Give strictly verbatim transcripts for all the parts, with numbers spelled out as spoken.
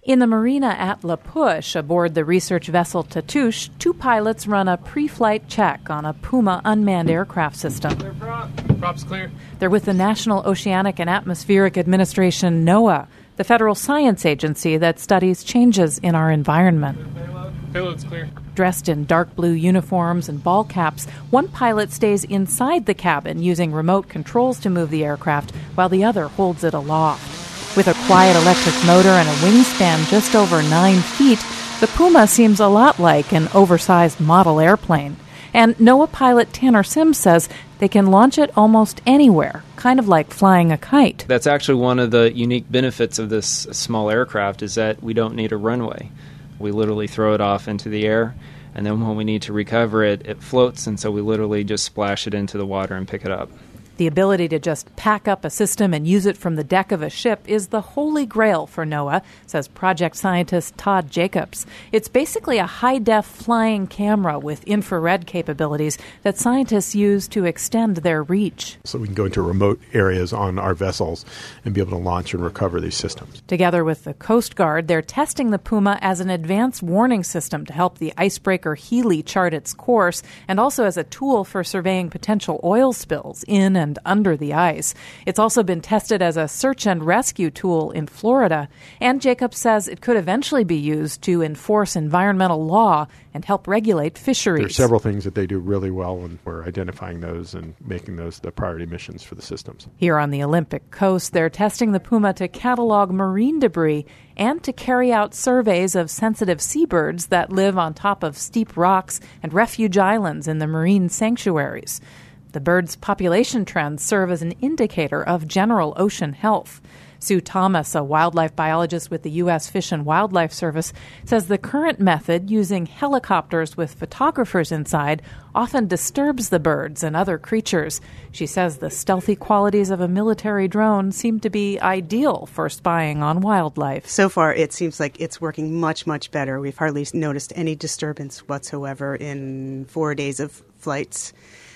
In the marina at La Push, aboard the research vessel Tatoosh, two pilots run a pre-flight check on a Puma unmanned aircraft system. Clear prop. Prop's clear. They're with the National Oceanic and Atmospheric Administration, NOAA, the federal science agency that studies changes in our environment. Payload. Payload's clear. Dressed in dark blue uniforms and ball caps, one pilot stays inside the cabin using remote controls to move the aircraft, while the other holds it aloft. With a quiet electric motor and a wingspan just over nine feet, the Puma seems a lot like an oversized model airplane. And NOAA pilot Tanner Sims says they can launch it almost anywhere, kind of like flying a kite. That's actually one of the unique benefits of this small aircraft is that we don't need a runway. We literally throw it off into the air, and then when we need to recover it, it floats, and so we literally just splash it into the water and pick it up. The ability to just pack up a system and use it from the deck of a ship is the holy grail for NOAA, says project scientist Todd Jacobs. It's basically a high-def flying camera with infrared capabilities that scientists use to extend their reach. So we can go into remote areas on our vessels and be able to launch and recover these systems. Together with the Coast Guard, they're testing the Puma as an advanced warning system to help the icebreaker Healy chart its course, and also as a tool for surveying potential oil spills in and and under the ice. It's also been tested as a search and rescue tool in Florida, and Jacobs says it could eventually be used to enforce environmental law and help regulate fisheries. There are several things that they do really well, and we're identifying those and making those the priority missions for the systems. Here on the Olympic coast, they're testing the Puma to catalog marine debris and to carry out surveys of sensitive seabirds that live on top of steep rocks and refuge islands in the marine sanctuaries. The birds' population trends serve as an indicator of general ocean health. Sue Thomas, a wildlife biologist with the U S Fish and Wildlife Service, says the current method, using helicopters with photographers inside, often disturbs the birds and other creatures. She says the stealthy qualities of a military drone seem to be ideal for spying on wildlife. So far, it seems like it's working much, much better. We've hardly noticed any disturbance whatsoever in four days of flights.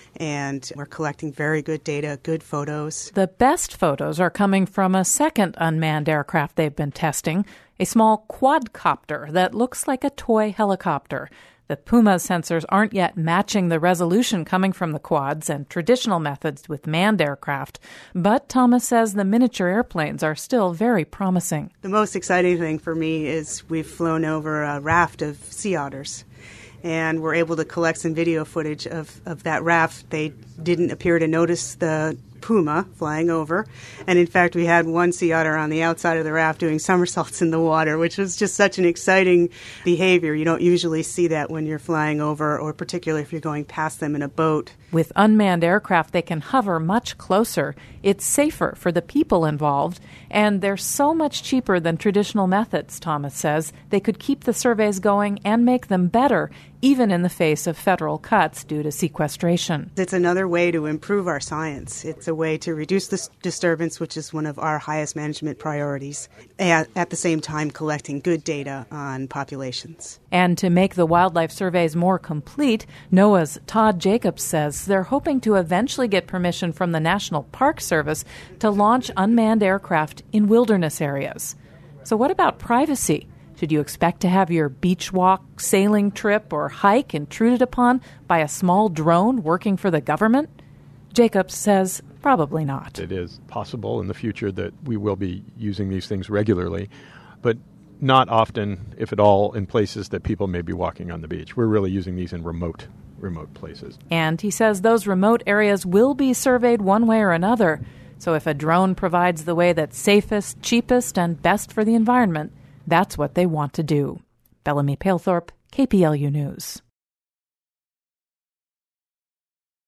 And we're collecting very good data, good photos. The best photos are coming from a second unmanned aircraft they've been testing, a small quadcopter that looks like a toy helicopter. The Puma's sensors aren't yet matching the resolution coming from the quads and traditional methods with manned aircraft, but Thomas says the miniature airplanes are still very promising. The most exciting thing for me is we've flown over a raft of sea otters. And we're able to collect some video footage of, of that raft. They didn't appear to notice the Puma flying over. And in fact, we had one sea otter on the outside of the raft doing somersaults in the water, which was just such an exciting behavior. You don't usually see that when you're flying over, or particularly if you're going past them in a boat. With unmanned aircraft, they can hover much closer. It's safer for the people involved, and they're so much cheaper than traditional methods, Thomas says. They could keep the surveys going and make them better, even in the face of federal cuts due to sequestration. It's another way to improve our science. It's a way to reduce this disturbance, which is one of our highest management priorities, and at the same time collecting good data on populations. And to make the wildlife surveys more complete, NOAA's Todd Jacobs says they're hoping to eventually get permission from the National Park Service to launch unmanned aircraft in wilderness areas. So what about privacy? Should you expect to have your beach walk, sailing trip, or hike intruded upon by a small drone working for the government? Jacobs says probably not. It is possible in the future that we will be using these things regularly, but not often, if at all, in places that people may be walking on the beach. We're really using these in remote, remote places. And he says those remote areas will be surveyed one way or another. So if a drone provides the way that's safest, cheapest, and best for the environment, that's what they want to do. Bellamy Palethorpe, K P L U News.